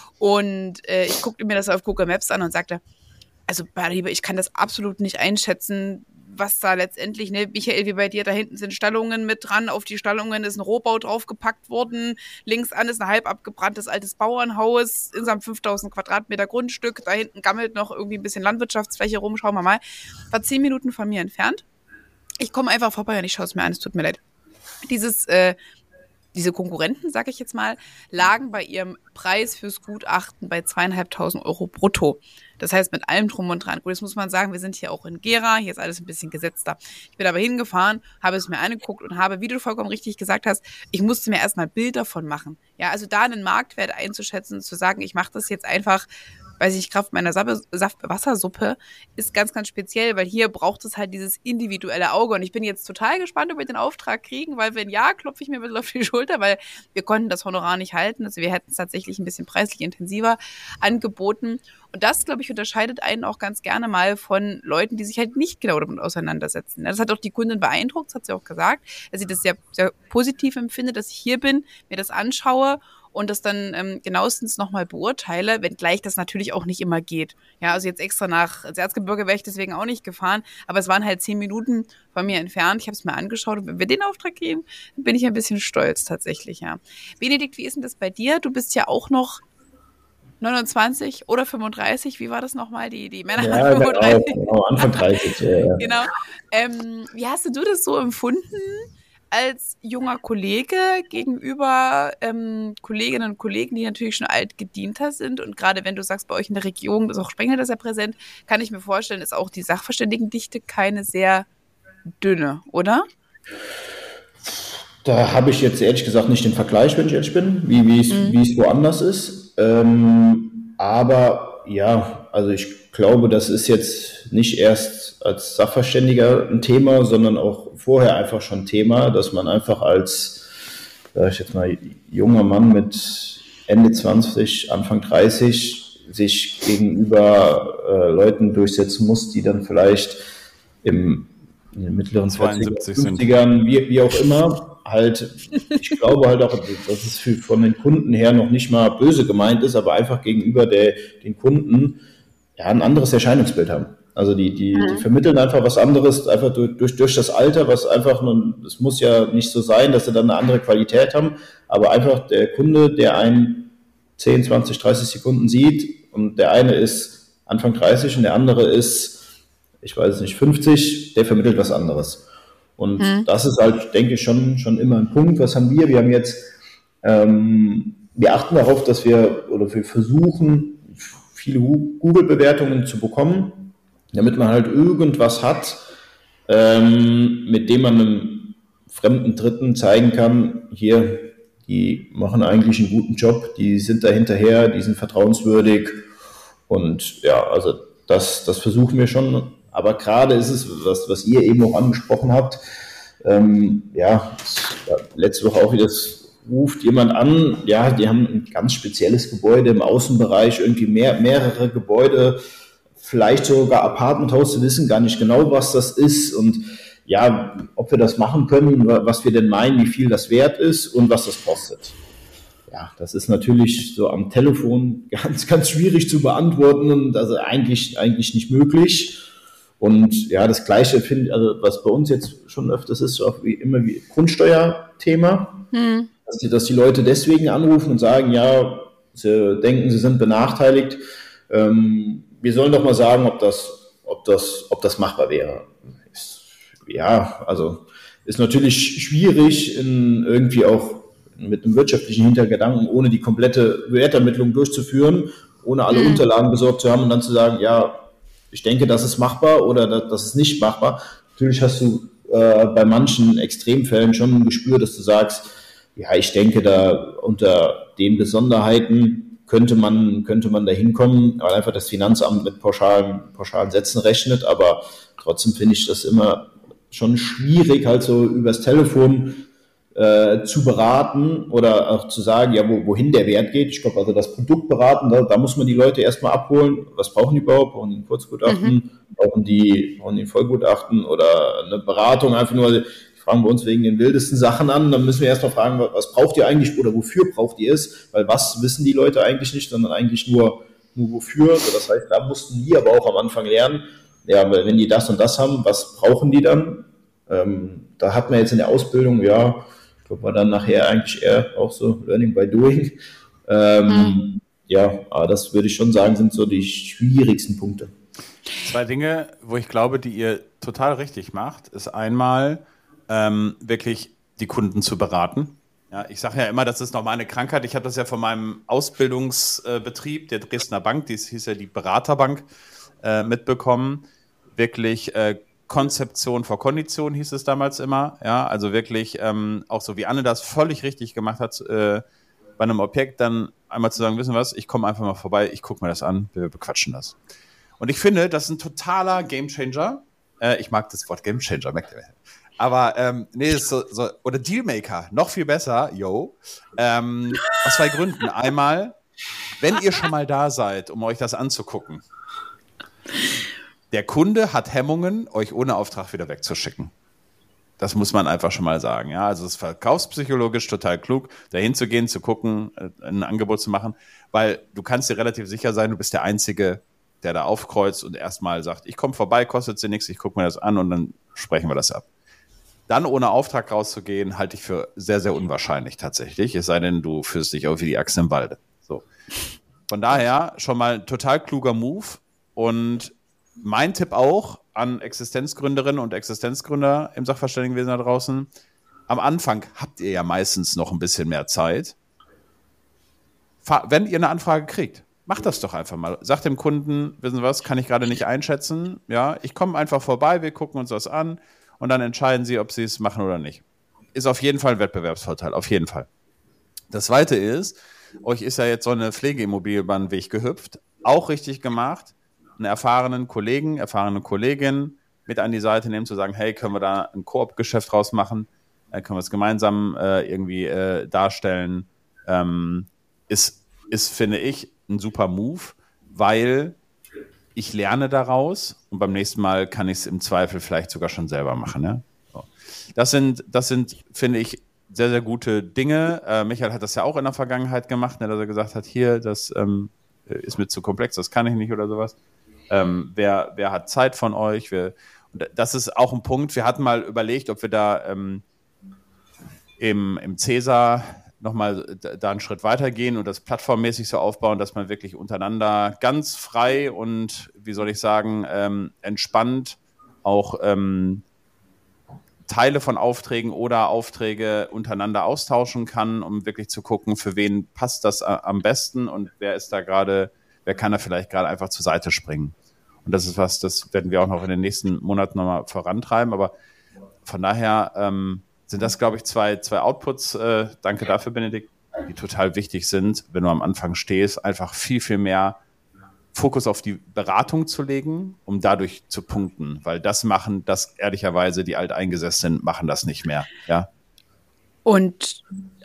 Und äh, ich guckte mir das auf Google Maps an und sagte, also Liebe, ich kann das absolut nicht einschätzen, was da letztendlich, ne, Michael, wie bei dir, da hinten sind Stallungen mit dran, auf die Stallungen ist ein Rohbau draufgepackt worden, links an ist ein halb abgebranntes altes Bauernhaus, insgesamt fünftausend Quadratmeter Grundstück, da hinten gammelt noch irgendwie ein bisschen Landwirtschaftsfläche rum, schauen wir mal. War zehn Minuten von mir entfernt. Ich komme einfach vorbei und ich schaue es mir an, es tut mir leid. Dieses, äh, Diese Konkurrenten, sage ich jetzt mal, lagen bei ihrem Preis fürs Gutachten bei zweieinhalbtausend Euro brutto. Das heißt, mit allem drum und dran. Gut, jetzt muss man sagen, wir sind hier auch in Gera, hier ist alles ein bisschen gesetzter. Ich bin aber hingefahren, habe es mir angeguckt und habe, wie du vollkommen richtig gesagt hast, ich musste mir erstmal ein Bild davon machen. Ja, also da einen Marktwert einzuschätzen, zu sagen, ich mache das jetzt einfach, weiß ich, Kraft meiner Wassersuppe, ist ganz, ganz speziell, weil hier braucht es halt dieses individuelle Auge. Und ich bin jetzt total gespannt, ob wir den Auftrag kriegen, weil wenn ja, klopfe ich mir ein bisschen auf die Schulter, weil wir konnten das Honorar nicht halten. Also wir hätten es tatsächlich ein bisschen preislich intensiver angeboten. Und das, glaube ich, unterscheidet einen auch ganz gerne mal von Leuten, die sich halt nicht genau damit auseinandersetzen. Das hat auch die Kundin beeindruckt, das hat sie auch gesagt, dass sie das sehr, sehr positiv empfindet, dass ich hier bin, mir das anschaue und das dann ähm, genauestens nochmal beurteile, wenngleich das natürlich auch nicht immer geht. Ja, also jetzt extra nach Erzgebirge wäre ich deswegen auch nicht gefahren, aber es waren halt zehn Minuten von mir entfernt. Ich habe es mir angeschaut und wenn wir den Auftrag geben, dann bin ich ein bisschen stolz tatsächlich, ja. Benedikt, wie ist denn das bei dir? Du bist ja auch noch neunundzwanzig oder fünfunddreißig, wie war das nochmal, die, die Männer? Ja, fünfunddreißig. Genau, genau, Anfang dreißig. Ja, ja. Genau. Ähm, wie hast du das so empfunden als junger Kollege gegenüber ähm, Kolleginnen und Kollegen, die natürlich schon alt gedienter sind? Und gerade wenn du sagst, bei euch in der Regierung ist auch Sprengnetter sehr präsent, kann ich mir vorstellen, ist auch die Sachverständigendichte keine sehr dünne, oder? Da habe ich jetzt ehrlich gesagt nicht den Vergleich, wenn ich ehrlich bin, wie, wie, es, mhm. wie es woanders ist. Ähm, aber ja, also ich glaube, das ist jetzt nicht erst als Sachverständiger ein Thema, sondern auch vorher einfach schon Thema, dass man einfach als, sag ich jetzt mal, junger Mann mit Ende zwanzig, Anfang dreißig sich gegenüber äh, Leuten durchsetzen muss, die dann vielleicht im, in den mittleren zweiundsiebzig fünfzigern, wie, wie auch immer, halt, ich glaube halt auch, dass es für, von den Kunden her noch nicht mal böse gemeint ist, aber einfach gegenüber der, den Kunden ja ein anderes Erscheinungsbild haben. Also die, die, mhm. die vermitteln einfach was anderes, einfach durch, durch, durch das Alter, was einfach, es muss ja nicht so sein, dass sie dann eine andere Qualität haben, aber einfach der Kunde, der einen zehn, zwanzig, dreißig Sekunden sieht und der eine ist Anfang dreißig und der andere ist, ich weiß es nicht, fünfzig, der vermittelt was anderes. Und hm. das ist halt, denke ich, schon, schon immer ein Punkt. Was haben wir? Wir haben jetzt, ähm, wir achten darauf, dass wir, oder wir versuchen, viele Google-Bewertungen zu bekommen, damit man halt irgendwas hat, ähm, mit dem man einem fremden Dritten zeigen kann, hier, die machen eigentlich einen guten Job, die sind da hinterher, die sind vertrauenswürdig. Und ja, also das, das versuchen wir schon. Aber gerade ist es, was, was ihr eben auch angesprochen habt, ähm, ja, letzte Woche auch wieder das ruft jemand an, ja, die haben ein ganz spezielles Gebäude im Außenbereich, irgendwie mehr, mehrere Gebäude, vielleicht sogar Apartmenthaus, wir wissen gar nicht genau, was das ist und ja, ob wir das machen können, was wir denn meinen, wie viel das wert ist und was das kostet. Ja, das ist natürlich so am Telefon ganz, ganz schwierig zu beantworten und also eigentlich, eigentlich nicht möglich. Und ja, das Gleiche finde ich, also was bei uns jetzt schon öfters ist, so auch wie immer wie Grundsteuerthema, hm. dass, die, dass die Leute deswegen anrufen und sagen, ja, sie denken, sie sind benachteiligt. Ähm, wir sollen doch mal sagen, ob das, ob das, ob das machbar wäre. Ist, ja, also ist natürlich schwierig, in irgendwie auch mit einem wirtschaftlichen Hintergedanken, ohne die komplette Wertermittlung durchzuführen, ohne alle hm. Unterlagen besorgt zu haben und dann zu sagen, ja, ich denke, das ist machbar oder das, das ist nicht machbar. Natürlich hast du äh, bei manchen Extremfällen schon ein Gespür, dass du sagst, ja, ich denke, da unter den Besonderheiten könnte man, könnte man da hinkommen, weil einfach das Finanzamt mit pauschalen, pauschalen Sätzen rechnet. Aber trotzdem finde ich das immer schon schwierig, halt so übers Telefon äh, zu beraten oder auch zu sagen, ja, wo, wohin der Wert geht. Ich glaube, also das Produkt beraten, da, da muss man die Leute erstmal abholen. Was brauchen die überhaupt? Brauchen die ein Kurzgutachten? Mhm. Brauchen die, brauchen die ein Vollgutachten oder eine Beratung? Einfach nur, die fragen bei uns wegen den wildesten Sachen an. Dann müssen wir erstmal fragen, was braucht ihr eigentlich oder wofür braucht ihr es? Weil was wissen die Leute eigentlich nicht, sondern eigentlich nur, nur wofür. Also das heißt, da mussten die aber auch am Anfang lernen, ja, weil wenn die das und das haben, was brauchen die dann? Ähm, da hat man jetzt in der Ausbildung, ja, ich glaube, war dann nachher eigentlich eher auch so Learning by Doing. Ähm, mhm. Ja, aber das würde ich schon sagen, sind so die schwierigsten Punkte. Zwei Dinge, wo ich glaube, die ihr total richtig macht, ist einmal ähm, wirklich die Kunden zu beraten. Ja, ich sage ja immer, das ist nochmal eine Krankheit. Ich habe das ja von meinem Ausbildungsbetrieb, der Dresdner Bank, die hieß ja die Beraterbank, äh, mitbekommen. Wirklich äh, Konzeption vor Kondition hieß es damals immer, ja, also wirklich ähm, auch so wie Anne das völlig richtig gemacht hat, äh, bei einem Objekt dann einmal zu sagen, wissen was, ich komme einfach mal vorbei, ich gucke mir das an, wir bequatschen das. Und ich finde, das ist ein totaler Gamechanger. Äh, ich mag das Wort Gamechanger, merkt ihr? Aber ähm, nee, das ist so, so, oder Dealmaker, noch viel besser, yo. Ähm, aus zwei Gründen. Einmal, wenn ihr schon mal da seid, um euch das anzugucken, der Kunde hat Hemmungen, euch ohne Auftrag wieder wegzuschicken. Das muss man einfach schon mal sagen. Ja, also es ist verkaufspsychologisch total klug, dahin zu gehen, zu gucken, ein Angebot zu machen, weil du kannst dir relativ sicher sein, du bist der Einzige, der da aufkreuzt und erstmal sagt, ich komme vorbei, kostet sie nichts, ich gucke mir das an und dann sprechen wir das ab. Dann ohne Auftrag rauszugehen, halte ich für sehr, sehr unwahrscheinlich tatsächlich, es sei denn, du führst dich auch wie die Axt im Walde. So. Von daher schon mal ein total kluger Move und mein Tipp auch an Existenzgründerinnen und Existenzgründer im Sachverständigenwesen da draußen, am Anfang habt ihr ja meistens noch ein bisschen mehr Zeit. Wenn ihr eine Anfrage kriegt, macht das doch einfach mal. Sagt dem Kunden, wissen Sie was, kann ich gerade nicht einschätzen. Ja, ich komme einfach vorbei, wir gucken uns das an und dann entscheiden Sie, ob Sie es machen oder nicht. Ist auf jeden Fall ein Wettbewerbsvorteil, auf jeden Fall. Das Zweite ist, euch ist ja jetzt so eine Pflegeimmobilie über den Weg gehüpft, auch richtig gemacht, einen erfahrenen Kollegen, erfahrene Kollegin mit an die Seite nehmen, zu sagen, hey, können wir da ein Koop-Geschäft draus machen, äh, können wir es gemeinsam äh, irgendwie äh, darstellen, ähm, ist, ist, finde ich, ein super Move, weil ich lerne daraus und beim nächsten Mal kann ich es im Zweifel vielleicht sogar schon selber machen. Ne? So. Das sind, das sind, finde ich, sehr, sehr gute Dinge. Äh, Michael hat das ja auch in der Vergangenheit gemacht, ne, dass er gesagt hat, hier, das ähm, ist mir zu komplex, das kann ich nicht oder sowas. Ähm, wer, wer hat Zeit von euch? Wer, und das ist auch ein Punkt. Wir hatten mal überlegt, ob wir da ähm, im, im Cäsar nochmal da einen Schritt weitergehen und das plattformmäßig so aufbauen, dass man wirklich untereinander ganz frei und, wie soll ich sagen, ähm, entspannt auch ähm, Teile von Aufträgen oder Aufträge untereinander austauschen kann, um wirklich zu gucken, für wen passt das am besten und wer ist da gerade, wer kann da vielleicht gerade einfach zur Seite springen. Und das ist was, das werden wir auch noch in den nächsten Monaten nochmal vorantreiben. Aber von daher ähm, sind das, glaube ich, zwei, zwei Outputs, äh, danke dafür, Benedikt, die total wichtig sind, wenn du am Anfang stehst, einfach viel, viel mehr Fokus auf die Beratung zu legen, um dadurch zu punkten. Weil das machen, das ehrlicherweise, die Alteingesessenen machen das nicht mehr. Ja. Und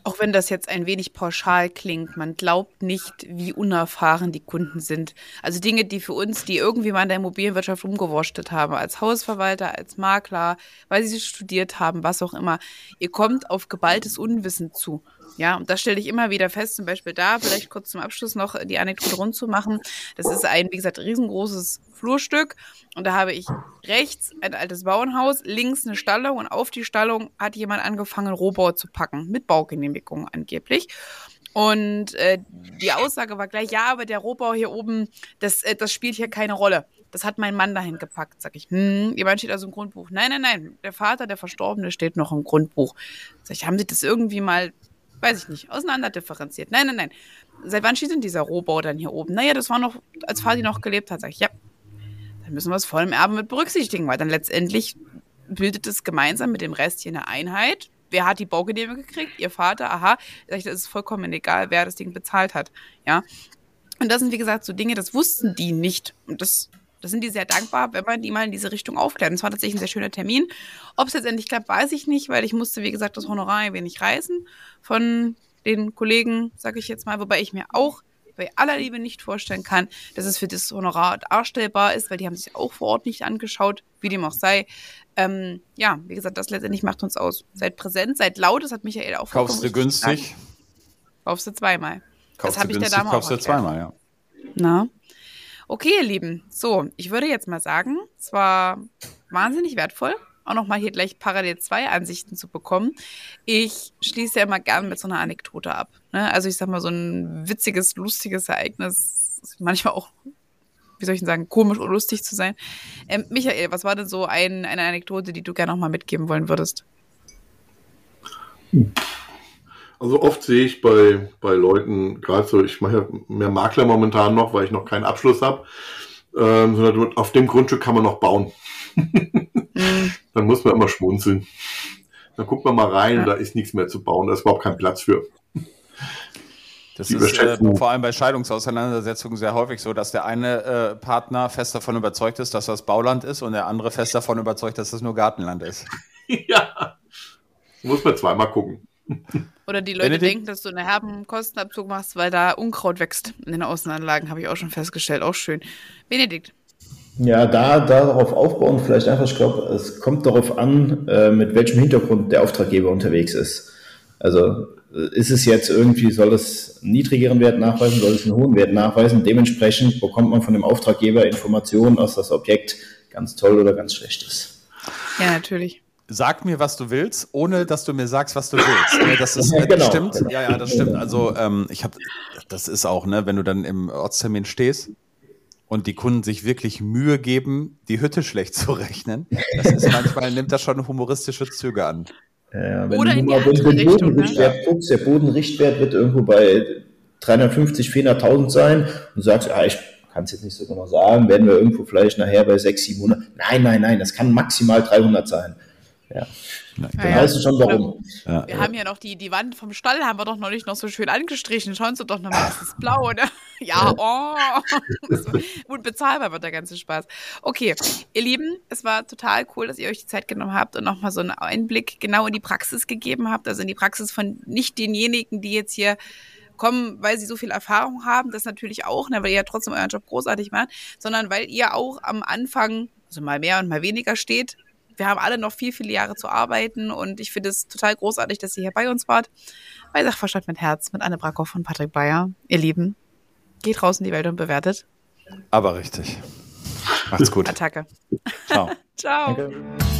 Auch wenn das jetzt ein wenig pauschal klingt, man glaubt nicht, wie unerfahren die Kunden sind. Also Dinge, die für uns, die irgendwie mal in der Immobilienwirtschaft rumgewurschtelt haben, als Hausverwalter, als Makler, weil sie studiert haben, was auch immer. Ihr kommt auf geballtes Unwissen zu. Ja, und das stelle ich immer wieder fest, zum Beispiel da, vielleicht kurz zum Abschluss noch die Anekdote rund zu machen. Das ist ein, wie gesagt, riesengroßes Flurstück und da habe ich rechts ein altes Bauernhaus, links eine Stallung und auf die Stallung hat jemand angefangen, Rohbau zu packen, mit Baugenehmigung angeblich. Und äh, die Aussage war gleich, ja, aber der Rohbau hier oben, das, äh, das spielt hier keine Rolle. Das hat mein Mann dahin gepackt, sag ich. Hm, jemand steht also im Grundbuch. Nein, nein, nein, der Vater, der Verstorbene, steht noch im Grundbuch. Sag ich, haben Sie das irgendwie mal, weiß ich nicht, auseinanderdifferenziert? Nein, nein, nein. Seit wann steht denn dieser Rohbau dann hier oben? Naja, das war noch, als Vati noch gelebt hat, sag ich, ja. Dann müssen wir es voll im Erbe mit berücksichtigen, weil dann letztendlich bildet es gemeinsam mit dem Rest hier eine Einheit. Wer hat die Baugenehmigung gekriegt? Ihr Vater, aha. Sag ich, das ist vollkommen egal, wer das Ding bezahlt hat. Ja. Und das sind, wie gesagt, so Dinge, das wussten die nicht. Und das, das sind die sehr dankbar, wenn man die mal in diese Richtung aufklärt. Und es war tatsächlich ein sehr schöner Termin. Ob es letztendlich klappt, weiß ich nicht, weil ich musste, wie gesagt, das Honorar ein wenig reißen von den Kollegen, sage ich jetzt mal, wobei ich mir auch bei aller Liebe nicht vorstellen kann, dass es für das Honorar darstellbar ist, weil die haben sich auch vor Ort nicht angeschaut, wie dem auch sei. Ähm, ja, wie gesagt, das letztendlich macht uns aus. Seid präsent, seid laut, das hat Michael auch Kaufst du günstig? Gesagt. Kaufst du zweimal. Kaufst das habe ich der günstig, Dame kaufst auch du zweimal, ja. Na? Okay, ihr Lieben. So, ich würde jetzt mal sagen, es war wahnsinnig wertvoll, auch nochmal hier gleich parallel zwei Ansichten zu bekommen. Ich schließe ja immer gern mit so einer Anekdote ab. Ne? Also ich sag mal, so ein witziges, lustiges Ereignis, manchmal auch, wie soll ich denn sagen, komisch oder lustig zu sein. Ähm, Michael, was war denn so ein, eine Anekdote, die du gerne nochmal mitgeben wollen würdest? Also oft sehe ich bei, bei Leuten, gerade so, ich mache ja mehr Makler momentan noch, weil ich noch keinen Abschluss habe, ähm, sondern auf dem Grundstück kann man noch bauen. Mhm. Dann muss man immer schmunzeln. Dann guckt man mal rein, ja. Da ist nichts mehr zu bauen, da ist überhaupt kein Platz für. Das ist äh, vor allem bei Scheidungsauseinandersetzungen sehr häufig so, dass der eine äh, Partner fest davon überzeugt ist, dass das Bauland ist und der andere fest davon überzeugt, dass das nur Gartenland ist. Ja, muss man zweimal gucken. Oder die Leute Benedikt? denken, dass du einen herben Kostenabzug machst, weil da Unkraut wächst in den Außenanlagen, habe ich auch schon festgestellt. Auch schön. Benedikt. Ja, da, da darauf aufbauen, vielleicht einfach, ich glaube, es kommt darauf an, äh, mit welchem Hintergrund der Auftraggeber unterwegs ist. Also ist es jetzt irgendwie, soll es einen niedrigeren Wert nachweisen, soll es einen hohen Wert nachweisen? Dementsprechend bekommt man von dem Auftraggeber Informationen, ob das Objekt ganz toll oder ganz schlecht ist. Ja, natürlich. Sag mir, was du willst, ohne dass du mir sagst, was du willst. Das ist, ja, genau. Das stimmt. Ja, ja, das stimmt. Also ähm, ich habe, das ist auch, ne, wenn du dann im Ortstermin stehst und die Kunden sich wirklich Mühe geben, die Hütte schlecht zu rechnen, das ist manchmal, nimmt das schon humoristische Züge an. Ja, wenn Oder du in mal den Bodenrichtwert ne? guckst, der Bodenrichtwert wird irgendwo bei dreihundertfünfzig, vierhunderttausend sein und du sagst, ah, ich kann es jetzt nicht so genau sagen, werden wir irgendwo vielleicht nachher bei sechshundert, siebenhundert. Nein, nein, nein, das kann maximal dreihundert sein. Ja, dann ja, weißt du schon, warum. Ja. Wir ja. haben ja noch die, die Wand vom Stall, haben wir doch noch nicht noch so schön angestrichen. Schauen Sie doch nochmal, das ist blau, oder? Ja, oh. Gut bezahlbar wird der ganze Spaß. Okay, ihr Lieben, es war total cool, dass ihr euch die Zeit genommen habt und nochmal so einen Einblick genau in die Praxis gegeben habt. Also in die Praxis von nicht denjenigen, die jetzt hier kommen, weil sie so viel Erfahrung haben, das natürlich auch, ne, weil ihr ja trotzdem euren Job großartig macht, sondern weil ihr auch am Anfang, also mal mehr und mal weniger steht. Wir haben alle noch viel, viele Jahre zu arbeiten und ich finde es total großartig, dass ihr hier bei uns wart. Bei Sachverstand mit Herz mit Anne Brackhoff und Patrick Beyer. Ihr Lieben, geht raus in die Welt und bewertet. Aber richtig. Macht's gut. Attacke. Ciao. Ciao. Danke.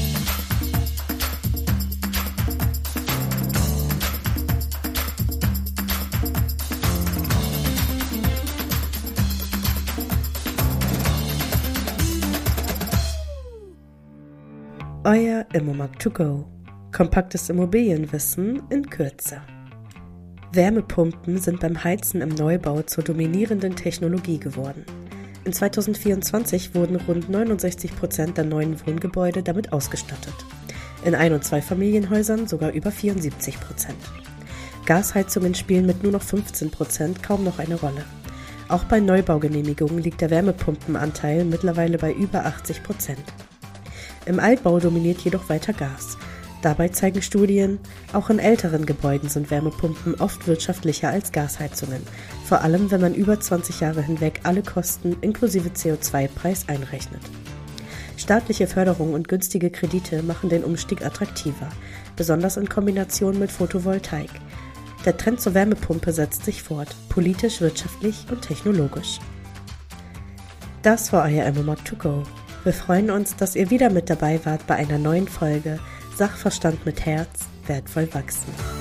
Euer Immomarkt to go. Kompaktes Immobilienwissen in Kürze. Wärmepumpen sind beim Heizen im Neubau zur dominierenden Technologie geworden. In zweitausendvierundzwanzig wurden rund neunundsechzig Prozent der neuen Wohngebäude damit ausgestattet. In Ein- und Zweifamilienhäusern sogar über vierundsiebzig Prozent. Gasheizungen spielen mit nur noch fünfzehn Prozent kaum noch eine Rolle. Auch bei Neubaugenehmigungen liegt der Wärmepumpenanteil mittlerweile bei über achtzig Prozent. Im Altbau dominiert jedoch weiter Gas. Dabei zeigen Studien, auch in älteren Gebäuden sind Wärmepumpen oft wirtschaftlicher als Gasheizungen, vor allem wenn man über zwanzig Jahre hinweg alle Kosten inklusive C O zwei Preis einrechnet. Staatliche Förderung und günstige Kredite machen den Umstieg attraktiver, besonders in Kombination mit Photovoltaik. Der Trend zur Wärmepumpe setzt sich fort, politisch, wirtschaftlich und technologisch. Das war euer Emomag to go. Wir freuen uns, dass ihr wieder mit dabei wart bei einer neuen Folge Sachverstand mit Herz, wertvoll wachsen.